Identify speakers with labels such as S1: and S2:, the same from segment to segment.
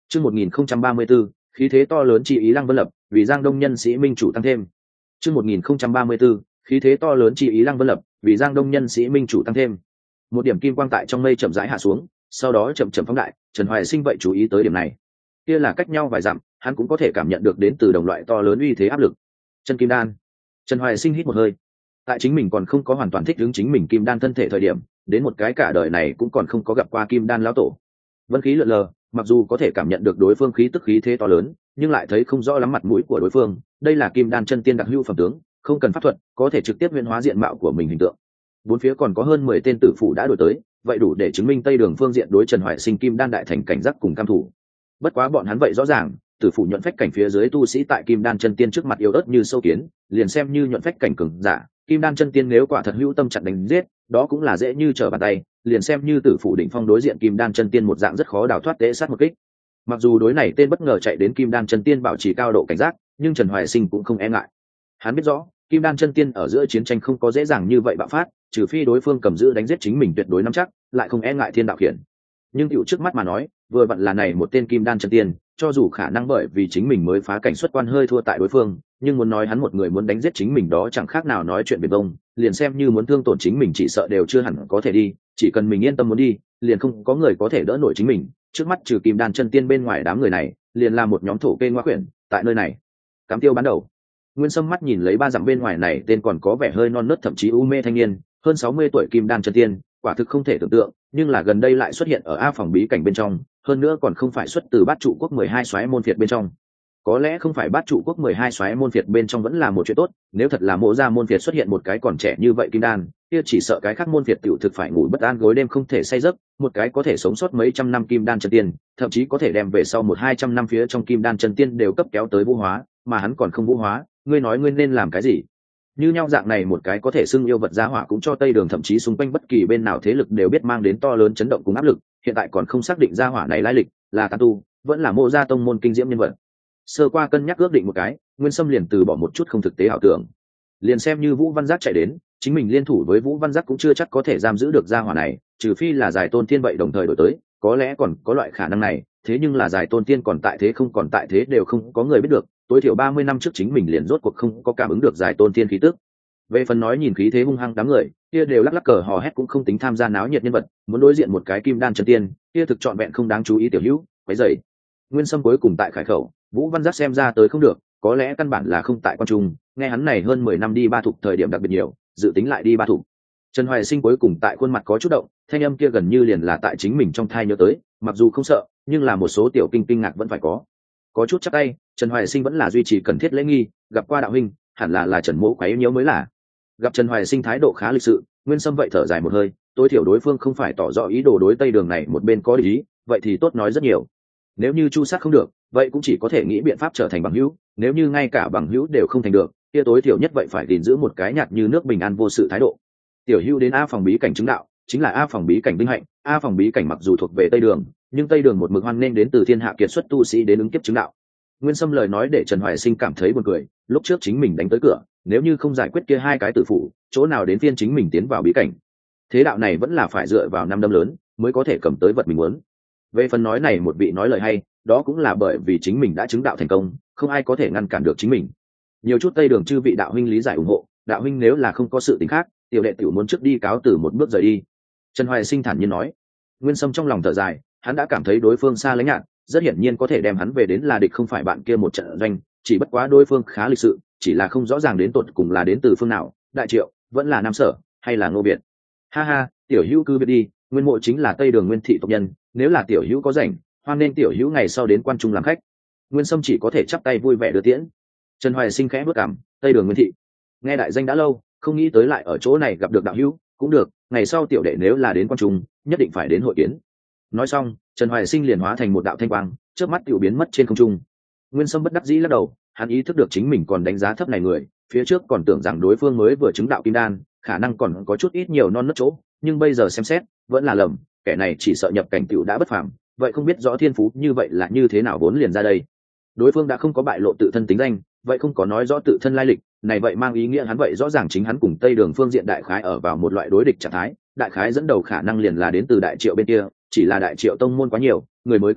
S1: Chương 1034, khí thế to lớn chi ý Lăng Vân Lập, vì Giang Đông nhân sĩ minh chủ tăng thêm. Chương 1034, khí thế to lớn chi ý Lăng Vân Lập, vì Giang Đông nhân sĩ minh chủ tăng thêm. Một điểm kim quang tại trong mây chậm rãi hạ xuống, sau đó chậm chậm phóng đại, Trần Hoài Sinh vậy chú ý tới điểm này. Kia là cách nhau vài dặm, hắn cũng có thể cảm nhận được đến từ đồng loại to lớn uy thế áp lực. Chân kim đan. Trần Hoài Sinh hít một hơi. Tại chính mình còn không có hoàn toàn thích ứng chính mình kim đan thân thể thời điểm, đến một cái cả đời này cũng còn không có gặp qua kim đan lão tổ. Vân khí lượn lờ, mặc dù có thể cảm nhận được đối phương khí tức khí thế to lớn, nhưng lại thấy không rõ lắm mặt mũi của đối phương. Đây là kim đan chân tiên đặc hữu phẩm tướng, không cần pháp thuật, có thể trực tiếp huyễn hóa diện mạo của mình hình tượng. Bốn phía còn có hơn 10 tên tử phụ đã đổi tới, vậy đủ để chứng minh Tây Đường phương diện đối Trần Hoài Sinh kim đan đại thành cảnh giác cùng cam thủ. Bất quá bọn hắn vậy rõ ràng, tử phụ nhuận phách cảnh phía dưới tu sĩ tại kim đan chân tiên trước mặt yếu ớt như sâu kiến, liền xem như nhuận phách cảnh cường giả, kim đan chân tiên nếu quả thật hữu tâm chặn đánh giết, đó cũng là dễ như trở bàn tay, liền xem như tử phụ đỉnh phong đối diện kim đan chân tiên một dạng rất khó đào thoát tế sát một kích. Mặc dù đối này tên bất ngờ chạy đến kim đan chân tiên bảo trì cao độ cảnh giác, nhưng Trần Hoài Sinh cũng không e ngại. Hắn biết rõ, kim đan chân tiên ở giữa chiến tranh không có dễ dàng như vậy bạo phát, trừ phi đối phương cầm giữ đánh giết chính mình tuyệt đối nắm chắc, lại không e ngại thiên đạo khiển. Nhưng tiểu trước mắt mà nói, vừa vặn là này một tên kim đan chân tiên, cho dù khả năng bởi vì chính mình mới phá cảnh xuất quan hơi thua tại đối phương, nhưng muốn nói hắn một người muốn đánh giết chính mình đó chẳng khác nào nói chuyện biển bông, liền xem như muốn thương tổn chính mình chỉ sợ đều chưa hẳn có thể đi, chỉ cần mình yên tâm muốn đi, liền không có người có thể đỡ nổi chính mình. Trước mắt trừ kim đan chân tiên bên ngoài đám người này, liền là một nhóm thổ kê ngoa quyển, tại nơi này. Cám tiêu bán đầu. Nguyên Sâm mắt nhìn lấy ba dặm bên ngoài này tên còn có vẻ hơi non nớt thậm chí u mê thanh niên, hơn 60 tuổi kim đan chân tiên, quả thực không thể tưởng tượng, nhưng là gần đây lại xuất hiện ở A phòng bí cảnh bên trong, hơn nữa còn không phải xuất từ Bát trụ quốc 12 soái môn phiệt bên trong. Có lẽ không phải Bát trụ quốc 12 soái môn phiệt bên trong vẫn là một chuyện tốt, nếu thật là Mộ gia môn phiệt xuất hiện một cái còn trẻ như vậy kim đan, kia chỉ sợ cái khác môn phiệt tiểu thực phải ngủ bất an gối đêm không thể say giấc, một cái có thể sống sót mấy trăm năm kim đan chân tiên, thậm chí có thể đem về sau 100-200 năm phía trong kim đan chân tiên đều cấp kéo tới vũ hóa, mà hắn còn không vũ hóa, ngươi nói ngươi nên làm cái gì? Như nhau dạng này một cái có thể xưng yêu vật giá hỏa cũng cho Tây Đường thậm chí xung quanh bất kỳ bên nào thế lực đều biết mang đến to lớn chấn động cùng áp lực, hiện tại còn không xác định giá hỏa này lai lịch, là tán tu, vẫn là Mộ gia tông môn kinh diễm nhân vật. Sơ qua cân nhắc ước định một cái, Nguyên Sâm liền từ bỏ một chút không thực tế ảo tưởng. Liền xem như Vũ Văn Giác chạy đến, chính mình liên thủ với Vũ Văn Giác cũng chưa chắc có thể giam giữ được gia hỏa này, trừ phi là Giải Tôn Thiên vậy đồng thời đổi tới, có lẽ còn có loại khả năng này, thế nhưng là Giải Tôn Thiên còn tại thế không còn tại thế đều không có người biết được, tối thiểu 30 năm trước chính mình liền rốt cuộc không có cảm ứng được Giải Tôn Thiên khí tức. Về phần nói nhìn khí thế hung hăng đám người, kia đều lắc lắc cờ hò hét cũng không tính tham gia náo nhiệt nhân vật, muốn đối diện một cái kim đan chân tiên, kia thực trọn vẹn không đáng chú ý tiểu hữu, quấy rầy. Nguyên Sâm cuối cùng tại khải khẩu, Vũ Văn Giác xem ra tới không được, có lẽ căn bản là không tại quan trung, nghe hắn này hơn 10 năm đi ba thục thời điểm đặc biệt nhiều, dự tính lại đi ba thục. Trần Hoài Sinh cuối cùng tại khuôn mặt có chút động, thanh âm kia gần như liền là tại chính mình trong thai nhớ tới, mặc dù không sợ, nhưng là một số tiểu kinh ngạc vẫn phải có. Có chút chắc tay, Trần Hoài Sinh vẫn là duy trì cần thiết lễ nghi, gặp qua đạo huynh, hẳn là Trần Mỗ quấy nhiễu mới là. Gặp Trần Hoài Sinh thái độ khá lịch sự, Nguyên Sâm vậy thở dài một hơi, tối thiểu đối phương không phải tỏ rõ ý đồ đối Tây Đường này một bên có ý, vậy thì tốt nói rất nhiều. Nếu như chu sát không được, vậy cũng chỉ có thể nghĩ biện pháp trở thành bằng hữu, nếu như ngay cả bằng hữu đều không thành được, kia tối thiểu nhất vậy phải gìn giữ một cái nhạt như nước bình an vô sự thái độ. Tiểu Hữu đến A phòng bí cảnh chứng đạo, chính là A phòng bí cảnh vinh hạnh, A phòng bí cảnh mặc dù thuộc về Tây Đường, nhưng Tây Đường một mực hoan nên đến từ thiên hạ kiệt xuất tu sĩ đến ứng kiếp chứng đạo. Nguyên Sâm lời nói để Trần Hoài Sinh cảm thấy buồn cười, lúc trước chính mình đánh tới cửa, nếu như không giải quyết kia hai cái tử phụ, chỗ nào đến phiên chính mình tiến vào bí cảnh. Thế đạo này vẫn là phải dựa vào năm đâm lớn mới có thể cầm tới vật mình muốn. Về phần nói này một vị nói lời hay, đó cũng là bởi vì chính mình đã chứng đạo thành công, không ai có thể ngăn cản được chính mình. Nhiều chút Tây Đường chư vị đạo huynh lý giải ủng hộ, đạo huynh nếu là không có sự tình khác, tiểu đệ tiểu muốn trước đi cáo từ một bước rời đi. Trần Hoài Sinh thản nhiên nói. Nguyên Sâm trong lòng thở dài, hắn đã cảm thấy đối phương xa lánh nhạt, rất hiển nhiên có thể đem hắn về đến là địch không phải bạn kia một trận doanh, chỉ bất quá đối phương khá lịch sự, chỉ là không rõ ràng đến tột cùng là đến từ phương nào, Đại Triệu, vẫn là Nam Sở, hay là Ngô Việt. Ha ha, tiểu hữu cứ việc đi, Nguyên Mộ chính là Tây Đường Nguyên thị tộc nhân, nếu là tiểu hữu có rảnh, hoan nên tiểu hữu ngày sau đến quan trung làm khách. Nguyên Sâm chỉ có thể chắp tay vui vẻ đưa tiễn. Trần Hoài Sinh khẽ bước cằm, Tây Đường Nguyên thị, nghe đại danh đã lâu, không nghĩ tới lại ở chỗ này gặp được đạo hữu, cũng được, ngày sau tiểu đệ nếu là đến quan trung, nhất định phải đến hội kiến. Nói xong, Trần Hoài Sinh liền hóa thành một đạo thanh quang, chớp mắt tiểu biến mất trên không trung. Nguyên Sâm bất đắc dĩ lắc đầu, hắn ý thức được chính mình còn đánh giá thấp này người, phía trước còn tưởng rằng đối phương mới vừa chứng đạo kim đan, khả năng còn có chút ít nhiều non nớt chỗ, nhưng bây giờ xem xét, vẫn là lầm, kẻ này chỉ sợ nhập cảnh tiểu đã bất phàm, vậy không biết rõ thiên phú như vậy là như thế nào vốn liền ra đây. Đối phương đã không có bại lộ tự thân tính danh, vậy không có nói rõ tự thân lai lịch, này vậy mang ý nghĩa hắn vậy rõ ràng chính hắn cùng Tây Đường phương diện đại khái ở vào một loại đối địch trạng thái, đại khái dẫn đầu khả năng liền là đến từ Đại Triệu bên kia, chỉ là Đại Triệu tông môn quá nhiều, người mới cường thịnh,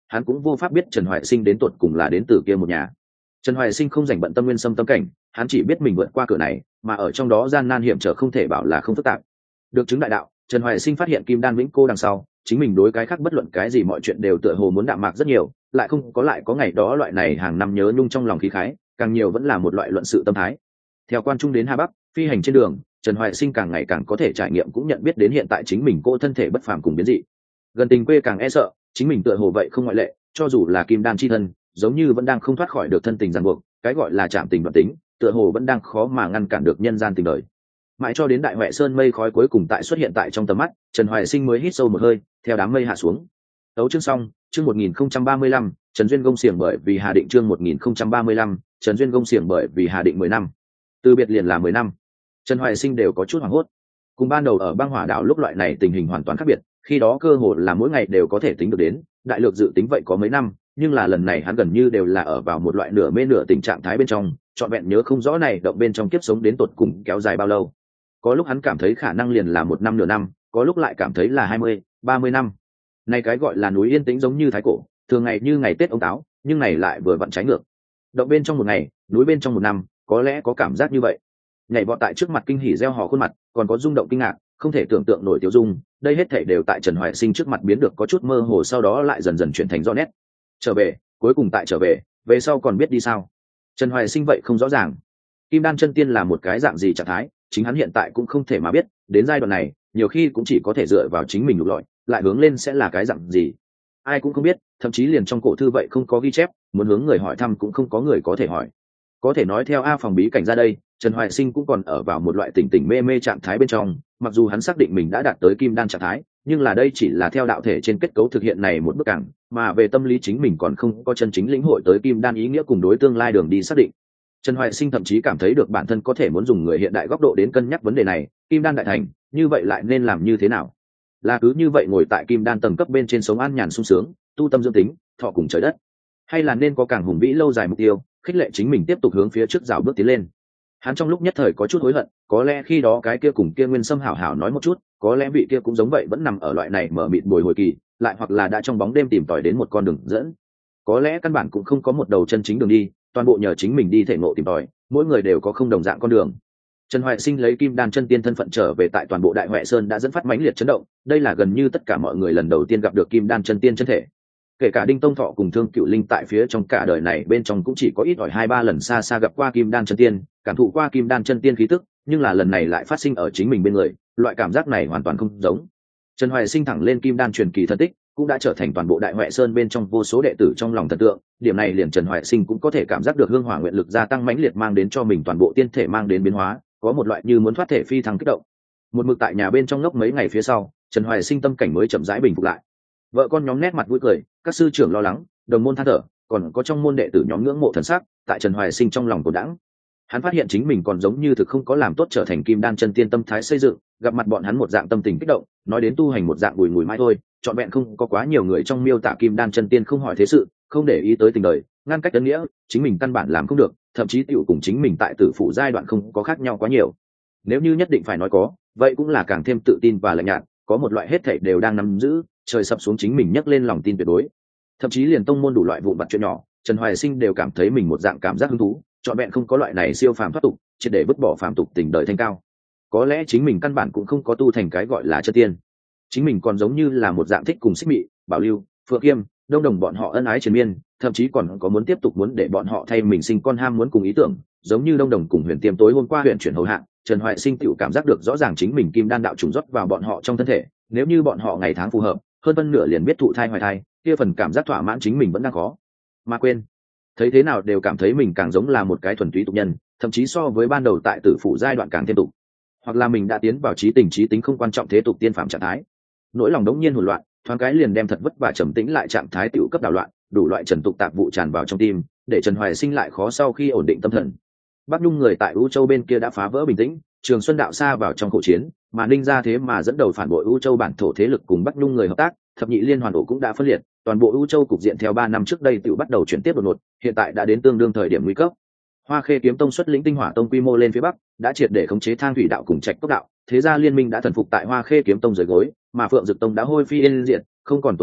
S1: hắn cũng vô pháp biết Trần Hoài Sinh đến tột cùng là đến từ kia một nhà. Trần Hoài Sinh không dành bận tâm nguyên sâm tâm cảnh, hắn chỉ biết mình vượt qua cửa này, mà ở trong đó gian nan hiểm trở không thể bảo là không phức tạp. Được chứng đại đạo, Trần Hoài Sinh phát hiện kim đan vĩnh cô đằng sau, chính mình đối cái khác bất luận cái gì mọi chuyện đều tựa hồ muốn đạm mạc rất nhiều, lại không có ngày đó loại này hàng năm nhớ nhung trong lòng khí khái, càng nhiều vẫn là một loại luận sự tâm thái. Theo quan trung đến Hà Bắc, phi hành trên đường, Trần Hoài Sinh càng ngày càng có thể trải nghiệm cũng nhận biết đến hiện tại chính mình cô thân thể bất phàm cùng biến dị. Gần tình quê càng e sợ, chính mình tựa hồ vậy không ngoại lệ, cho dù là kim đan chi thân, giống như vẫn đang không thoát khỏi được thân tình ràng buộc, cái gọi là chạm tình đoạn tính, tựa hồ vẫn đang khó mà ngăn cản được nhân gian tình đời. Mãi cho đến đại huệ sơn mây khói cuối cùng tại xuất hiện tại trong tầm mắt, Trần Hoài Sinh mới hít sâu một hơi, theo đám mây hạ xuống. Tấu chương xong, chương 1035, Trần Duyên Gông xiềng bởi vì Hà Định chương 1035, Trần Duyên Gông xiềng bởi vì Hà Định 10 năm. Từ biệt liền là 10 năm. Trần Hoài Sinh đều có chút hoảng hốt. Cùng ban đầu ở băng hỏa đảo lúc loại này tình hình hoàn toàn khác biệt, khi đó cơ hồ là mỗi ngày đều có thể tính được đến, đại lược dự tính vậy có mấy năm, nhưng là lần này hắn gần như đều là ở vào một loại nửa mê nửa tình trạng thái bên trong, trọn vẹn nhớ không rõ này động bên trong kiếp sống đến tột cùng kéo dài bao lâu. Có lúc hắn cảm thấy khả năng liền là 1 năm nửa năm, có lúc lại cảm thấy là 20, 30 năm. Này cái gọi là núi yên tĩnh giống như thái cổ, thường ngày như ngày Tết ông táo, nhưng này lại vừa vặn trái ngược. Động bên trong một ngày, núi bên trong 1 năm, có lẽ có cảm giác như vậy. Nhảy vọt tại trước mặt kinh hỉ reo hò khuôn mặt, còn có rung động kinh ngạc, không thể tưởng tượng nổi tiêu dung, đây hết thảy đều tại Trần Hoài Sinh trước mặt biến được có chút mơ hồ, sau đó lại dần dần chuyển thành rõ nét. Trở về, cuối cùng tại trở về, về sau còn biết đi sao? Trần Hoài Sinh vậy không rõ ràng. Kim đan chân tiên là một cái dạng gì trạng thái, chính hắn hiện tại cũng không thể mà biết, đến giai đoạn này, nhiều khi cũng chỉ có thể dựa vào chính mình lục lọi, lại hướng lên sẽ là cái dạng gì. Ai cũng không biết, thậm chí liền trong cổ thư vậy không có ghi chép, muốn hướng người hỏi thăm cũng không có người có thể hỏi. Có thể nói theo A phòng bí cảnh ra đây, Trần Hoài Sinh cũng còn ở vào một loại tỉnh tỉnh mê mê trạng thái bên trong, mặc dù hắn xác định mình đã đạt tới kim đan trạng thái, nhưng là đây chỉ là theo đạo thể trên kết cấu thực hiện này một bước cẳng, mà về tâm lý chính mình còn không có chân chính lĩnh hội tới kim đan ý nghĩa cùng đối tương lai đường đi xác định. Trần Hoài Sinh thậm chí cảm thấy được bản thân có thể muốn dùng người hiện đại góc độ đến cân nhắc vấn đề này, kim đan đại thành, như vậy lại nên làm như thế nào? Là cứ như vậy ngồi tại kim đan tầng cấp bên trên sống an nhàn sung sướng, tu tâm dưỡng tính, thọ cùng trời đất, hay là nên có càng hùng vĩ lâu dài mục tiêu, khích lệ chính mình tiếp tục hướng phía trước rào bước tiến lên? Hắn trong lúc nhất thời có chút hối hận, có lẽ khi đó cái kia cùng kia Nguyên Sâm hảo hảo nói một chút, có lẽ vị kia cũng giống vậy vẫn nằm ở loại này mở mịt bồi hồi kỳ, lại hoặc là đã trong bóng đêm tìm tòi đến một con đường dẫn. Có lẽ căn bản cũng không có một đầu chân chính đường đi, toàn bộ nhờ chính mình đi thể ngộ tìm tòi, mỗi người đều có không đồng dạng con đường. Trần Hoài Sinh lấy kim đan chân tiên thân phận trở về tại toàn bộ Đại Huệ Sơn đã dẫn phát mãnh liệt chấn động, đây là gần như tất cả mọi người lần đầu tiên gặp được kim đan chân tiên chân thể. Kể cả Đinh Tông Thọ cùng Thương Cựu Linh tại phía trong cả đời này bên trong cũng chỉ có ít ỏi 2-3 lần xa xa gặp qua kim đan chân tiên, cảm thụ qua kim đan chân tiên khí tức, nhưng là lần này lại phát sinh ở chính mình bên người, loại cảm giác này hoàn toàn không giống. Trần Hoài Sinh thẳng lên kim đan truyền kỳ thân tích, cũng đã trở thành toàn bộ Đại Huệ Sơn bên trong vô số đệ tử trong lòng thần tượng, điểm này liền Trần Hoài Sinh cũng có thể cảm giác được hương hỏa nguyện lực gia tăng mãnh liệt mang đến cho mình toàn bộ tiên thể mang đến biến hóa, có một loại như muốn thoát thể phi thăng kích động. Một mực tại nhà bên trong ngốc mấy ngày phía sau, Trần Hoài Sinh tâm cảnh mới chậm rãi bình phục lại. Vợ con nhóm nét mặt vui cười, các sư trưởng lo lắng, đồng môn than thở, còn có trong môn đệ tử nhóm ngưỡng mộ thần sắc, tại Trần Hoài Sinh trong lòng cổ đãng. Hắn phát hiện chính mình còn giống như thực không có làm tốt trở thành kim đan chân tiên tâm thái xây dựng, gặp mặt bọn hắn một dạng tâm tình kích động, nói đến tu hành một dạng bùi ngùi mãi thôi, trọn vẹn không có quá nhiều người trong miêu tả kim đan chân tiên không hỏi thế sự, không để ý tới tình đời, ngăn cách ấn nghĩa, chính mình căn bản làm không được, thậm chí tiểu cùng chính mình tại tử phụ giai đoạn không có khác nhau quá nhiều. Nếu như nhất định phải nói có, vậy cũng là càng thêm tự tin và lạnh nhạt, có một loại hết thảy đều đang nắm giữ, trời sập xuống chính mình nhấc lên lòng tin tuyệt đối. Thậm chí liền tông môn đủ loại vụn vặt chuyện nhỏ, Trần Hoài Sinh đều cảm thấy mình một dạng cảm giác hứng thú, trọn vẹn không có loại này siêu phàm thoát tục, triệt để vứt bỏ phàm tục tình đời thanh cao. Có lẽ chính mình căn bản cũng không có tu thành cái gọi là chân tiên, chính mình còn giống như là một dạng thích cùng Xích Mị, Bảo Lưu, Phượng Kiêm, Đông Đồng bọn họ ân ái triền miên, thậm chí còn có muốn tiếp tục muốn để bọn họ thay mình sinh con ham muốn cùng ý tưởng, giống như Đông Đồng cùng Huyền Tiêm tối hôm qua huyện chuyển hầu hạ, Trần Hoài Sinh tự cảm giác được rõ ràng chính mình kim đan đạo trùng rót vào bọn họ trong thân thể, nếu như bọn họ ngày tháng phù hợp, hơn phân nửa liền biết thụ thai hoài thai, kia phần cảm giác thỏa mãn chính mình vẫn đang có. Mà quên, thấy thế nào đều cảm thấy mình càng giống là một cái thuần túy tục nhân, thậm chí so với ban đầu tại tử phủ giai đoạn càng thêm tục, hoặc là mình đã tiến vào trí tình trí tính không quan trọng thế tục tiên phạm trạng thái. Nỗi lòng đống nhiên hỗn loạn, thoáng cái liền đem thật vất vả trầm tĩnh lại trạng thái tiểu cấp đảo loạn, đủ loại trần tục tạp vụ tràn vào trong tim, để Trần Hoài Sinh lại khó sau khi ổn định tâm thần. Bắc Nhung người tại U Châu bên kia đã phá vỡ bình tĩnh, Trường Xuân đạo xa vào trong khẩu chiến, mà Ninh gia thế mà dẫn đầu phản bội U Châu bản thổ thế lực cùng Bắc Nhung người hợp tác, thập nhị liên hoàn ổ cũng đã phân liệt, toàn bộ U Châu cục diện theo 3 năm trước đây tự bắt đầu chuyển tiếp đột ngột, hiện tại đã đến tương đương thời điểm nguy cấp. Hoa Khê kiếm tông xuất lĩnh Tinh Hỏa tông quy mô lên phía bắc, đã triệt để khống chế Thang thủy đạo cùng Trạch cốc đạo, thế gia liên minh đã thần phục tại Hoa Khê kiếm tông dưới gối, mà Phượng Dực tông đã hôi phi yên diệt, không còn tồn tại,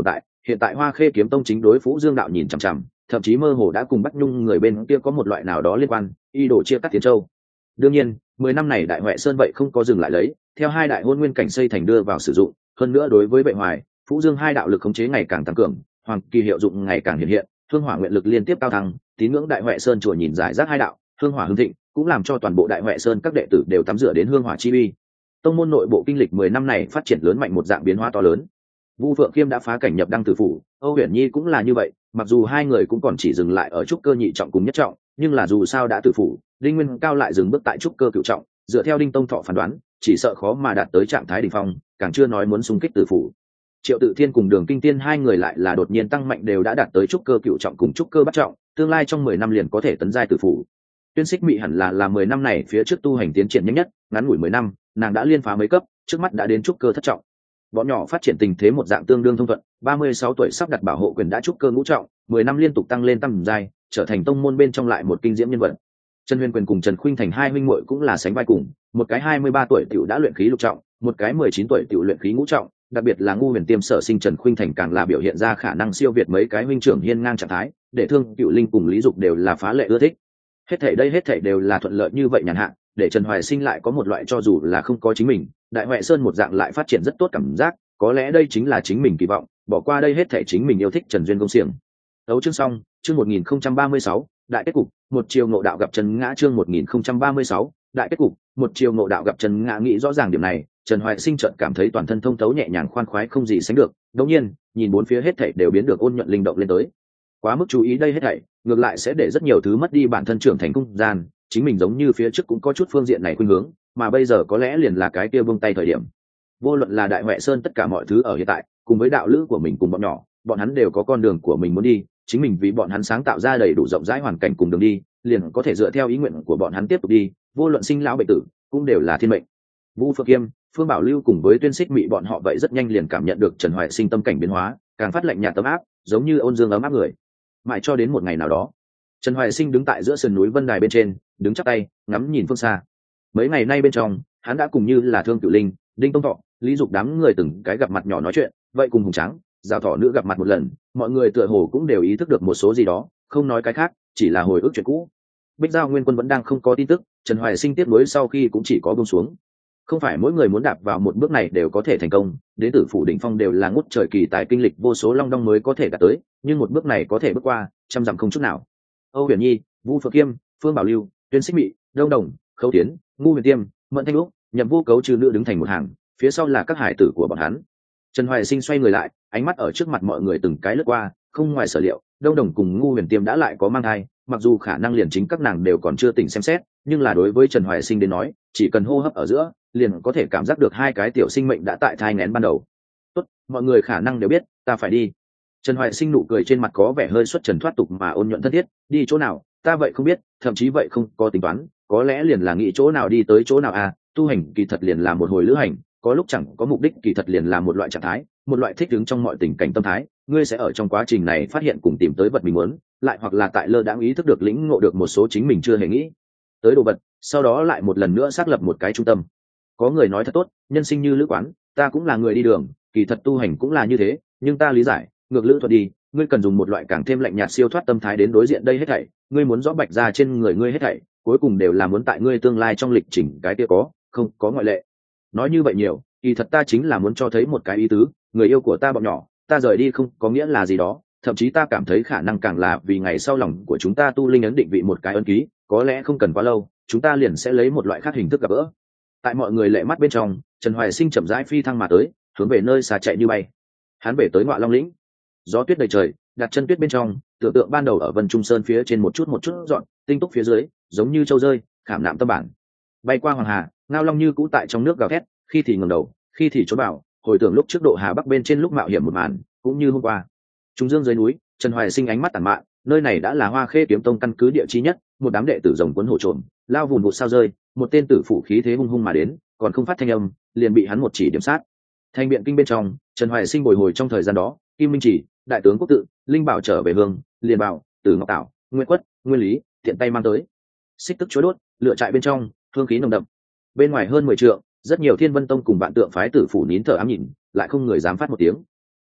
S1: hiện tại Hoa Khê kiếm tông chính đối Phú Dương đạo nhìn chằm chằm, thậm chí mơ hồ đã cùng Bắc Nhung người bên kia có một loại nào đó liên quan, y đổ chia cắt Tiến Châu. Đương nhiên 10 năm này Đại Huệ Sơn vậy không có dừng lại lấy, theo hai đại hôn nguyên cảnh xây thành đưa vào sử dụng, hơn nữa đối với Bệ Hoài, Phú Dương hai đạo lực khống chế ngày càng tăng cường, hoàng kỳ hiệu dụng ngày càng hiện hiện, hương hỏa nguyện lực liên tiếp cao thăng, tín ngưỡng Đại Huệ Sơn chùa nhìn giải rác hai đạo, hương hỏa hưng thịnh, cũng làm cho toàn bộ Đại Huệ Sơn các đệ tử đều tắm rửa đến hương hỏa chi uy. Tông môn nội bộ kinh lịch 10 năm này phát triển lớn mạnh một dạng biến hóa to lớn. Vu Phượng Khiêm đã phá cảnh nhập đăng tử phủ, Âu Huyền Nhi cũng là như vậy, mặc dù hai người cũng còn chỉ dừng lại ở trúc cơ nhị trọng cùng nhất trọng, nhưng là dù sao đã tử phủ, Đinh Nguyên Cao lại dừng bước tại trúc cơ cửu trọng, dựa theo Đinh Tông Thọ phán đoán, chỉ sợ khó mà đạt tới trạng thái đỉnh phong, càng chưa nói muốn xung kích tử phủ. Triệu Tự Thiên cùng Đường Kinh Tiên hai người lại là đột nhiên tăng mạnh đều đã đạt tới trúc cơ cửu trọng cùng trúc cơ bát trọng, tương lai trong 10 năm liền có thể tấn giai tử phủ. Tuyên Xích Mị hẳn là 10 năm này phía trước tu hành tiến triển nhanh nhất, ngắn ngủi 10 năm, nàng đã liên phá mấy cấp, trước mắt đã đến trúc cơ thất trọng. Bọn nhỏ phát triển tình thế một dạng tương đương thông thuận, 36 tuổi sắp đặt bảo hộ quyền đã trúc cơ ngũ trọng, 10 năm liên tục tăng lên tầm giai, trở thành tông môn bên trong lại một kinh diễm nhân vật. Trần Huyền Quyền cùng Trần Khuynh Thành hai huynh muội cũng là sánh vai cùng, một cái 23 tuổi tiểu đã luyện khí lục trọng, một cái 19 tuổi tiểu luyện khí ngũ trọng, đặc biệt là Ngu Huyền Tiêm sở sinh Trần Khuynh Thành càng là biểu hiện ra khả năng siêu việt mấy cái huynh trưởng hiên ngang trạng thái, để Thương Cựu Linh cùng Lý Dục đều là phá lệ ưa thích. Hết thảy đều là thuận lợi như vậy nhàn hạ, để Trần Hoài Sinh lại có một loại cho dù là không có chính mình, Đại Huệ Sơn một dạng lại phát triển rất tốt cảm giác, có lẽ đây chính là chính mình kỳ vọng, bỏ qua đây hết thảy chính mình yêu thích Trần Duyên công xiềng. Đấu chương xong, chương 1036, đại kết cục, một chiều ngộ đạo gặp Trần Ngã chương 1036, đại kết cục, một chiều ngộ đạo gặp Trần Ngã nghĩ rõ ràng điểm này, Trần Hoài Sinh chợt cảm thấy toàn thân thông thấu nhẹ nhàng khoan khoái không gì sánh được, đột nhiên, nhìn bốn phía hết thảy đều biến được ôn nhuận linh động lên tới. Quá mức chú ý đây hết thảy, ngược lại sẽ để rất nhiều thứ mất đi bản thân trưởng thành cung gian, chính mình giống như phía trước cũng có chút phương diện này khuynh hướng, mà bây giờ có lẽ liền là cái kia buông tay thời điểm. Vô luận là Đại Huệ Sơn tất cả mọi thứ ở hiện tại, cùng với đạo lữ của mình cùng bọn nhỏ, bọn hắn đều có con đường của mình muốn đi, chính mình vì bọn hắn sáng tạo ra đầy đủ rộng rãi hoàn cảnh cùng đường đi, liền có thể dựa theo ý nguyện của bọn hắn tiếp tục đi, vô luận sinh lão bệnh tử, cũng đều là thiên mệnh. Vũ Phượng Kiêm, Phương Bảo Lưu cùng với Tuyên Xích Mị bọn họ vậy rất nhanh liền cảm nhận được Trần Hoài Sinh tâm cảnh biến hóa, càng phát lạnh nhạt tấm áp, giống như ôn dương ấm áp người. Mãi cho đến một ngày nào đó, Trần Hoài Sinh đứng tại giữa sườn núi Vân Đài bên trên, đứng chắp tay, ngắm nhìn phương xa. Mấy ngày nay bên trong, hắn đã cùng như là Thương Cửu Linh, Đinh Tông Thọ, Lý Dục đám người từng cái gặp mặt nhỏ nói chuyện, vậy cùng Hùng Tráng, Giao Thọ nữ gặp mặt một lần, mọi người tựa hồ cũng đều ý thức được một số gì đó, không nói cái khác, chỉ là hồi ức chuyện cũ. Bích Giao Nguyên Quân vẫn đang không có tin tức, Trần Hoài Sinh tiếp nối sau khi cũng chỉ có buông xuống. Không phải mỗi người muốn đạp vào một bước này đều có thể thành công, đến tử phủ đỉnh phong đều là ngút trời kỳ tài kinh lịch vô số long đong mới có thể đạt tới, nhưng một bước này có thể bước qua, trăm dặm không chút nào. Âu Huyền Nhi, Vũ Phượng Kiêm, Phương Bảo Lưu, Tuyên Xích Mị, Đông Đồng, Khấu Tiến, Ngu Huyền Tiêm, Mẫn Thanh Lúc, Nhậm Vô Cấu trừ nữ đứng thành một hàng, phía sau là các hải tử của bọn hắn. Trần Hoài Sinh xoay người lại, ánh mắt ở trước mặt mọi người từng cái lướt qua, không ngoài sở liệu, Đông Đồng cùng Ngu Huyền Tiêm đã lại có mang thai, mặc dù khả năng liền chính các nàng đều còn chưa tỉnh xem xét, nhưng là đối với Trần Hoài Sinh đến nói, chỉ cần hô hấp ở giữa, liền có thể cảm giác được hai cái tiểu sinh mệnh đã tại thai nghén ban đầu. Tốt, mọi người khả năng đều biết, ta phải đi. Trần Hoài Sinh nụ cười trên mặt có vẻ hơi xuất trần thoát tục mà ôn nhuận thân thiết, đi chỗ nào, ta vậy không biết, thậm chí vậy không có tính toán, có lẽ liền là nghĩ chỗ nào đi tới chỗ nào à, tu hành kỳ thật liền là một hồi lữ hành, có lúc chẳng có mục đích kỳ thật liền là một loại trạng thái, một loại thích ứng trong mọi tình cảnh tâm thái, ngươi sẽ ở trong quá trình này phát hiện cùng tìm tới vật mình muốn, lại hoặc là tại lơ đãng ý thức được lĩnh ngộ được một số chính mình chưa hề nghĩ tới đồ vật, sau đó lại một lần nữa xác lập một cái trung tâm. Có người nói thật tốt, nhân sinh như lữ quán, ta cũng là người đi đường, kỳ thật tu hành cũng là như thế, nhưng ta lý giải, ngược lữ thuật đi, ngươi cần dùng một loại càng thêm lạnh nhạt siêu thoát tâm thái đến đối diện đây hết thảy, ngươi muốn rõ bạch ra trên người ngươi hết thảy, cuối cùng đều là muốn tại ngươi tương lai trong lịch trình cái kia có, không có ngoại lệ. Nói như vậy nhiều, kỳ thật ta chính là muốn cho thấy một cái ý tứ, người yêu của ta bọn nhỏ, ta rời đi không có nghĩa là gì đó, thậm chí ta cảm thấy khả năng càng là vì ngày sau lòng của chúng ta tu linh ấn định vị một cái ấn ký, có lẽ không cần quá lâu, chúng ta liền sẽ lấy một loại khác hình thức gặp gỡ. Tại mọi người lệ mắt bên trong, Trần Hoài Sinh chậm rãi phi thăng mà tới, hướng về nơi xa chạy như bay. Hắn về tới Ngọa Long lĩnh, gió tuyết đầy trời, đặt chân tuyết bên trong, tưởng tượng ban đầu ở Vân Trung Sơn phía trên một chút dọn, tinh túc phía dưới, giống như châu rơi, khảm nạm tâm bản. Bay qua Hoàng Hà, ngao long như cũ tại trong nước gào thét, khi thì ngẩng đầu, khi thì trốn bảo, hồi tưởng lúc trước độ Hà Bắc bên trên lúc mạo hiểm một màn, cũng như hôm qua. Trung dương dưới núi, Trần Hoài Sinh ánh mắt tản mạn, nơi này đã là Hoa Khê kiếm tông căn cứ địa chi nhất, một đám đệ tử rồng cuốn hổ trộm, lao vùn vụt sao rơi, một tên tử phụ khí thế hung hung mà đến, còn không phát thanh âm, liền bị hắn một chỉ điểm sát. Thành biện kinh bên trong, Trần Hoài Sinh bồi hồi trong thời gian đó, Kim Minh Chỉ, đại tướng Quốc Tự, Linh Bảo trở về hương, liền bảo, Tử Ngọc Tảo, Nguyên Quất, Nguyên Lý, tiện tay mang tới. Xích tức chối đốt, lửa trại bên trong, hương khí nồng đậm. Bên ngoài hơn 10 trượng, rất nhiều Thiên Vân Tông cùng bạn tượng phái tử phủ nín thở ám nhìn, lại không người dám phát một tiếng.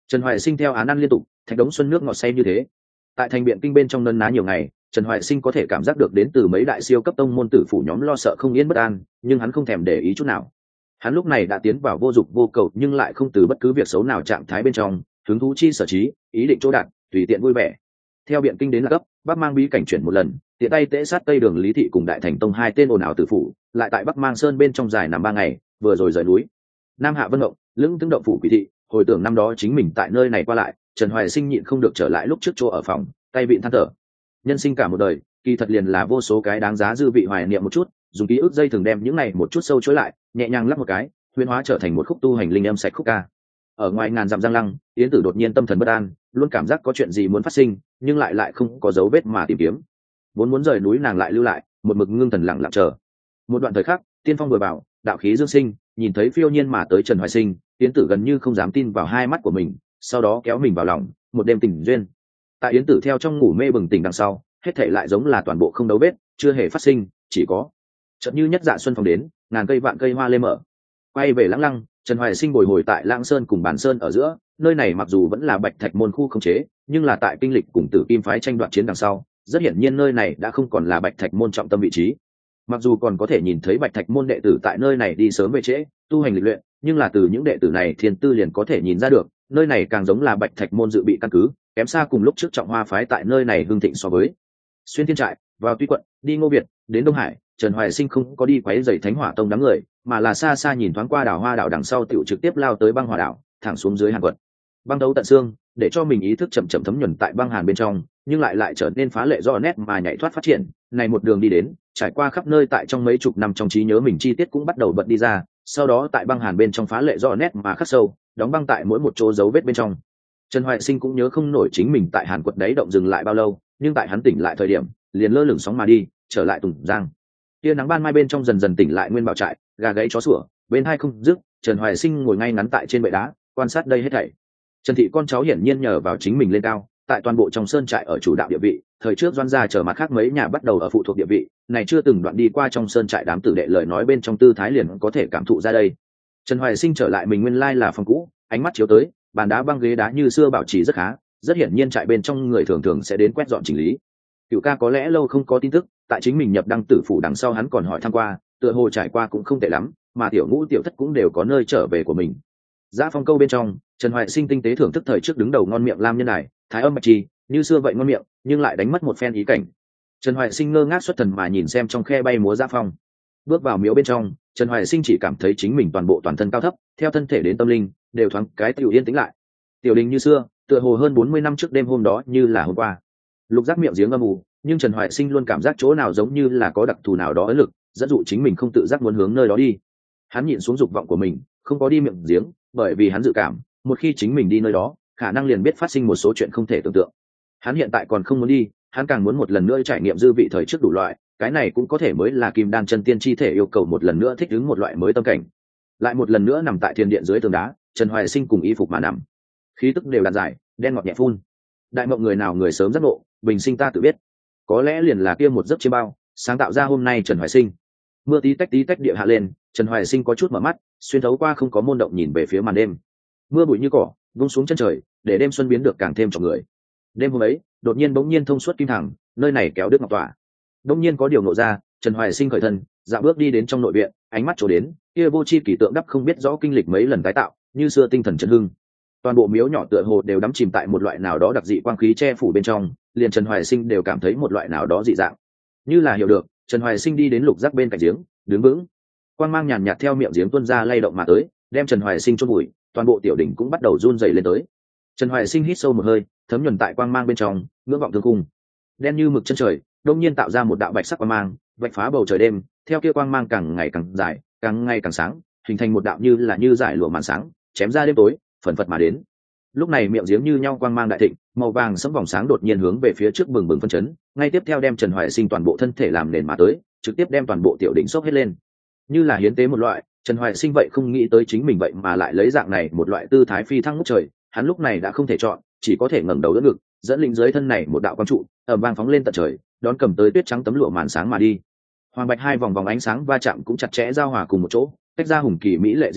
S1: Trần Hoài Sinh theo án ăn liên tục, thạch đống xuân nước ngọt say như thế. Tại thành Biện Kinh bên trong nấn ná nhiều ngày, Trần Hoài Sinh có thể cảm giác được đến từ mấy đại siêu cấp tông môn tử phủ nhóm lo sợ không yên bất an, nhưng hắn không thèm để ý chút nào. Hắn lúc này đã tiến vào vô dục vô cầu nhưng lại không từ bất cứ việc xấu nào trạng thái bên trong, hứng thú chi sở trí, ý định chỗ đạt, tùy tiện vui vẻ. Theo Biện Kinh đến Lạc Cấp, Bắc Mang bí cảnh chuyển một lần, tiện tay tễ sát Tây Đường Lý Thị cùng Đại Thành Tông hai tên ồn ào tử phủ, lại tại Bắc Mang Sơn bên trong dài nằm 3 ngày, vừa rồi rời núi. Nam hạ Vân Ngộng, lững thững động phủ Quỷ Thị, hồi tưởng năm đó chính mình tại nơi này qua lại, Trần Hoài Sinh nhịn không được trở lại lúc trước chỗ ở phòng, tay vịn than thở. Nhân sinh cả một đời, kỳ thật liền là vô số cái đáng giá dư vị hoài niệm một chút, dùng ký ức dây thường đem những này một chút sâu chối lại, nhẹ nhàng lắp một cái, huyễn hóa trở thành một khúc tu hành linh âm sạch khúc ca. Ở ngoài ngàn dặm giang lăng, Yến Tử đột nhiên tâm thần bất an, luôn cảm giác có chuyện gì muốn phát sinh, nhưng lại không có dấu vết mà tìm kiếm. Vốn muốn rời núi nàng lại lưu lại, một mực ngưng thần lặng lặng chờ. Một đoạn thời khắc, tiên phong vừa bảo, đạo khí dương sinh, nhìn thấy phiêu nhiên mà tới Trần Hoài Sinh, Yến Tử gần như không dám tin vào hai mắt của mình, sau đó kéo mình vào lòng, một đêm tình duyên. Tại Yến Tử theo trong ngủ mê bừng tỉnh đằng sau, hết thảy lại giống là toàn bộ không dấu vết, chưa hề phát sinh, chỉ có chợt như nhất dạ xuân phong đến, ngàn cây vạn cây hoa lê mở. Quay về Lãng Lăng, Trần Hoài Sinh bồi hồi tại Lãng Sơn cùng Bản Sơn ở giữa, nơi này mặc dù vẫn là Bạch Thạch môn khu khống chế, nhưng là tại kinh lịch cùng Tử Kim phái tranh đoạt chiến đằng sau, rất hiển nhiên nơi này đã không còn là Bạch Thạch môn trọng tâm vị trí. Mặc dù còn có thể nhìn thấy Bạch Thạch môn đệ tử tại nơi này đi sớm về trễ, tu hành lịch luyện, nhưng là từ những đệ tử này thiên tư liền có thể nhìn ra được, nơi này càng giống là Bạch Thạch môn dự bị căn cứ, kém xa cùng lúc trước Trọng Hoa phái tại nơi này hưng thịnh so với. Xuyên thiên trại, vào Tuy quận, đi Ngô Việt, đến Đông Hải, Trần Hoài Sinh không có đi quấy rầy Thánh Hỏa tông đám người, mà là xa xa nhìn thoáng qua Đào Hoa đảo đằng sau tiểu trực tiếp lao tới Băng Hỏa đảo, thẳng xuống dưới Hàn quận. Băng đấu tận xương, để cho mình ý thức chậm chậm thấm nhuần tại băng hàn bên trong, nhưng lại trở nên phá lệ rõ nét mà nhảy thoát phát triển. Này một đường đi đến, trải qua khắp nơi tại trong mấy chục năm trong trí nhớ mình chi tiết cũng bắt đầu bật đi ra, sau đó tại băng hàn bên trong phá lệ rõ nét mà khắc sâu, đóng băng tại mỗi một chỗ dấu vết bên trong. Trần Hoài Sinh cũng nhớ không nổi chính mình tại Hàn quận đấy động dừng lại bao lâu, nhưng tại hắn tỉnh lại thời điểm, liền lơ lửng sóng mà đi, trở lại Tùng Giang. Tia nắng ban mai bên trong dần dần tỉnh lại nguyên bảo trại, gà gáy chó sủa, bên hai không dứt. Trần Hoài Sinh ngồi ngay ngắn tại trên bệ đá, quan sát đây hết thảy. Trần thị con cháu hiển nhiên nhờ vào chính mình lên cao, tại toàn bộ trong sơn trại ở chủ đạo địa vị, thời trước Doan gia chờ mặt khác mấy nhà bắt đầu ở phụ thuộc địa vị, này chưa từng đoạn đi qua trong sơn trại đám tử đệ lời nói bên trong tư thái liền có thể cảm thụ ra đây. Trần Hoài Sinh trở lại mình nguyên lai là phòng cũ, ánh mắt chiếu tới, bàn đá băng ghế đá như xưa bảo trì rất khá, rất hiển nhiên trại bên trong người thường thường sẽ đến quét dọn chỉnh lý. Cửu ca có lẽ lâu không có tin tức, tại chính mình nhập đăng tử phủ đằng sau hắn còn hỏi thăm qua, tựa hồ trải qua cũng không tệ lắm, mà tiểu ngũ tiểu thất cũng đều có nơi trở về của mình. Giá phong câu bên trong, Trần Hoài Sinh tinh tế thưởng thức thời trước đứng đầu ngon miệng lam nhân này, thái âm bạch trì, như xưa vậy ngon miệng, nhưng lại đánh mất một phen ý cảnh. Trần Hoài Sinh ngơ ngác xuất thần mà nhìn xem trong khe bay múa giá phong. Bước vào miếu bên trong, Trần Hoài Sinh chỉ cảm thấy chính mình toàn bộ toàn thân cao thấp, theo thân thể đến tâm linh, đều thoáng cái tiểu yên tĩnh lại. Tiểu đình như xưa, tựa hồ hơn 40 năm trước đêm hôm đó như là hôm qua. Lục giác miệng giếng âm ù, nhưng Trần Hoài Sinh luôn cảm giác chỗ nào giống như là có đặc thù nào đó ấn lực, dẫn dụ chính mình không tự giác muốn hướng nơi đó đi. Hắn nhịn xuống dục vọng của mình, không có đi miệng giếng, bởi vì hắn dự cảm, một khi chính mình đi nơi đó, khả năng liền biết phát sinh một số chuyện không thể tưởng tượng. Hắn hiện tại còn không muốn đi, hắn càng muốn một lần nữa trải nghiệm dư vị thời trước đủ loại, cái này cũng có thể mới là Kim Đan chân tiên chi thể yêu cầu một lần nữa thích ứng một loại mới tâm cảnh. Lại một lần nữa nằm tại thiên điện dưới tường đá, Trần Hoài Sinh cùng y phục mà nằm, khí tức đều đạt giải, đen ngọt nhẹ phun. Đại mộng người nào người sớm giác ngộ, bình sinh ta tự biết. Có lẽ liền là kia một giấc chiêm bao, sáng tạo ra hôm nay Trần Hoài Sinh. Mưa tí tách địa hạ lên, Trần Hoài Sinh có chút mở mắt, xuyên thấu qua không có môn động nhìn về phía màn đêm. Mưa bụi như cỏ, vung xuống chân trời, để đêm xuân biến được càng thêm trọng người. Đêm hôm ấy, đột nhiên bỗng nhiên thông suốt kim thẳng, nơi này kéo đứt ngọc tỏa. Bỗng nhiên có điều nộ ra, Trần Hoài Sinh khởi thân, dạo bước đi đến trong nội viện, ánh mắt chỗ đến, kia vô chi kỳ tượng đắp không biết rõ kinh lịch mấy lần tái tạo, như xưa tinh thần chấn hưng. Toàn bộ miếu nhỏ tựa hồ đều đắm chìm tại một loại nào đó đặc dị quang khí che phủ bên trong, liền Trần Hoài Sinh đều cảm thấy một loại nào đó dị dạng. Như là hiểu được, Trần Hoài Sinh đi đến lục giác bên cạnh giếng, đứng vững. Quang mang nhàn nhạt theo miệng giếng tuôn ra lay động mà tới, đem Trần Hoài Sinh chôn vùi, toàn bộ tiểu đỉnh cũng bắt đầu run rẩy lên tới. Trần Hoài Sinh hít sâu một hơi, thấm nhuần tại quang mang bên trong, ngưỡng vọng thương khung. Đen như mực chân trời, đột nhiên tạo ra một đạo bạch sắc quang mang, vạch phá bầu trời đêm, theo kia quang mang càng ngày càng dài, càng ngày càng sáng, hình thành một đạo như giải lụa màn sáng, chém ra đêm tối, phần phật mà đến. Lúc này miệng giếng như nhau quang mang đại thịnh, màu vàng sẫm vòng sáng đột nhiên hướng về phía trước bừng bừng phân chấn, ngay tiếp theo đem Trần Hoài Sinh toàn bộ thân thể làm nền mà tới, trực tiếp đem toàn bộ tiểu đỉnh sốc hết lên. Như là hiến tế một loại, Trần Hoài Sinh vậy không nghĩ tới chính mình vậy mà lại lấy dạng này một loại tư thái phi thăng ngút trời, hắn lúc này đã không thể chọn, chỉ có thể ngẩng đầu đỡ ngực, dẫn linh dưới thân này một đạo quang trụ, ầm vang phóng lên tận trời, đón cầm tới tuyết trắng tấm lụa màn sáng mà đi. Hoàng bạch hai vòng vòng ánh sáng va chạm cũng chặt chẽ giao hòa cùng một chỗ, tách ra hùng kỳ mỹ lệ dị sắc,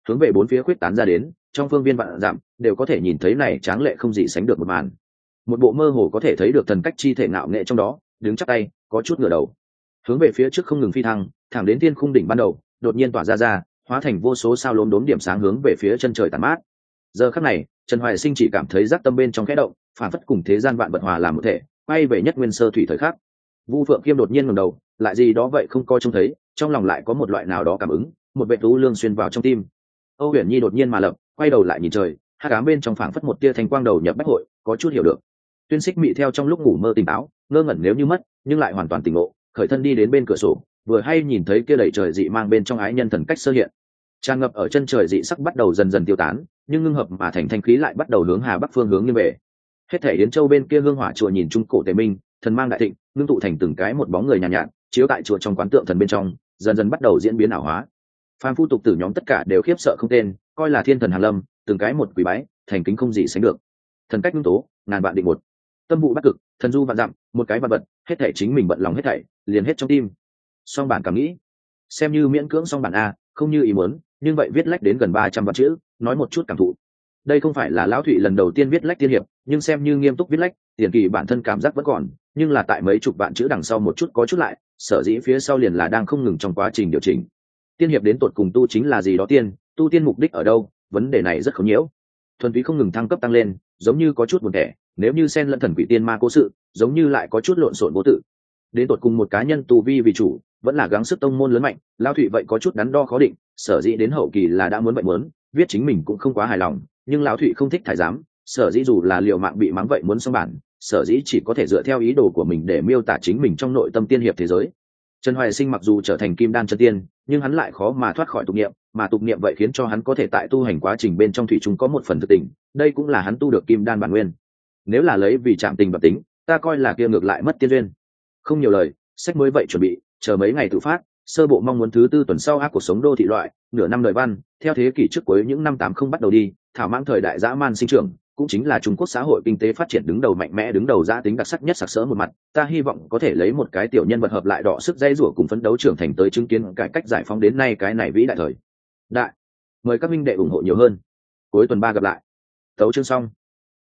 S1: hướng về bốn phía khuyết tán ra đến, trong phương viên vạn dặm đều có thể nhìn thấy này tráng lệ không gì sánh được một màn. Một bộ mơ hồ có thể thấy được thần cách chi thể ngạo nghệ trong đó, đứng chắp tay, có chút ngửa đầu, hướng về phía trước không ngừng phi thăng, thẳng đến thiên khung đỉnh ban đầu, đột nhiên tỏa ra, hóa thành vô số sao lốm đốm điểm sáng hướng về phía chân trời tàn mát. Giờ khắc này, Trần Hoài Sinh chỉ cảm thấy giác tâm bên trong khẽ động, phản phất cùng thế gian vạn vật hòa làm một thể, quay về nhất nguyên sơ thủy thời khắc. Vu Phượng Kiêm đột nhiên ngẩng đầu, lại gì đó vậy không coi trông thấy, trong lòng lại có một loại nào đó cảm ứng, một vệt u lương xuyên vào trong tim. Âu Huyền Nhi đột nhiên mà lập, quay đầu lại nhìn trời, hắc ám bên trong phảng phất một tia thanh quang đầu nhập bách hội, có chút hiểu được. Tuyên Xích Mị theo trong lúc ngủ mơ tỉnh táo, ngơ ngẩn nếu như mất, nhưng lại hoàn toàn tỉnh ngộ, khởi thân đi đến bên cửa sổ, vừa hay nhìn thấy kia đầy trời dị mang bên trong ái nhân thần cách sơ hiện. Tràn ngập ở chân trời dị sắc bắt đầu dần dần tiêu tán, nhưng ngưng hợp mà thành thanh khí lại bắt đầu hướng hà bắc phương hướng như về. Hết thể Yến Châu bên kia hương hỏa chùa nhìn trung cổ Tề Minh, thần mang đại thịnh, ngưng tụ thành từng cái một bóng người nhàn nhạt, chiếu tại chùa trong quán tượng thần bên trong, dần dần bắt đầu diễn biến ảo hóa. Phàm phu tục tử nhóm tất cả đều khiếp sợ không tên, coi là thiên thần hàn lâm, từng cái một quỳ bái, thành kính không gì sánh được. Thần cách ngưng tố, ngàn vạn định một, tâm vụ bắt cực, thần du vạn dặm, một cái vạn vật, hết thảy chính mình bận lòng hết thảy, liền hết trong tim. Song bản cảm nghĩ, xem như miễn cưỡng song bản a, không như ý muốn, nhưng vậy viết lách đến gần 300 vạn chữ, nói một chút cảm thụ. Đây không phải là lão Thụy lần đầu tiên viết lách tiên hiệp, nhưng xem như nghiêm túc viết lách, tiền kỳ bản thân cảm giác vẫn còn, nhưng là tại mấy chục vạn chữ đằng sau một chút có chút lại, sở dĩ phía sau liền là đang không ngừng trong quá trình điều chỉnh. Tiên hiệp đến tột cùng tu chính là gì đó tiên, tu tiên mục đích ở đâu, vấn đề này rất khó nhiễu. Thuần túy không ngừng thăng cấp tăng lên, giống như có chút buồn tẻ, nếu như xen lẫn thần quỷ tiên ma cố sự, giống như lại có chút lộn xộn vô tự. Đến tột cùng một cá nhân tu vi vì chủ, vẫn là gắng sức tông môn lớn mạnh, lão Thụy vậy có chút đắn đo khó định, sở dĩ đến hậu kỳ là đã muốn vậy muốn, viết chính mình cũng không quá hài lòng, nhưng lão Thụy không thích thái giám, sở dĩ dù là liều mạng bị mắng vậy muốn xong bản, sở dĩ chỉ có thể dựa theo ý đồ của mình để miêu tả chính mình trong nội tâm tiên hiệp thế giới. Trần Hoài Sinh mặc dù trở thành kim đan chân tiên, nhưng hắn lại khó mà thoát khỏi tục niệm, mà tục niệm vậy khiến cho hắn có thể tại tu hành quá trình bên trong thủy chung có một phần thực tình, đây cũng là hắn tu được kim đan bản nguyên. Nếu là lấy vì chạm tình và tính, ta coi là kia ngược lại mất tiên duyên. Không nhiều lời, sách mới vậy chuẩn bị, chờ mấy ngày tự phát, sơ bộ mong muốn thứ tư tuần sau ác cuộc sống đô thị loại, nửa năm đời văn, theo thế kỷ trước cuối những năm 80 bắt đầu đi, thảo mãng thời đại dã man sinh trưởng, cũng chính là Trung Quốc xã hội kinh tế phát triển đứng đầu mạnh mẽ đứng đầu giá tính đặc sắc nhất sặc sỡ một mặt, ta hy vọng có thể lấy một cái tiểu nhân vật hợp lại đọ sức dây rủa cùng phấn đấu trưởng thành tới chứng kiến cải cách giải phóng đến nay cái này vĩ đại thời đại. Mời các minh đệ ủng hộ nhiều hơn. Cuối tuần 3 gặp lại. Tấu chương xong.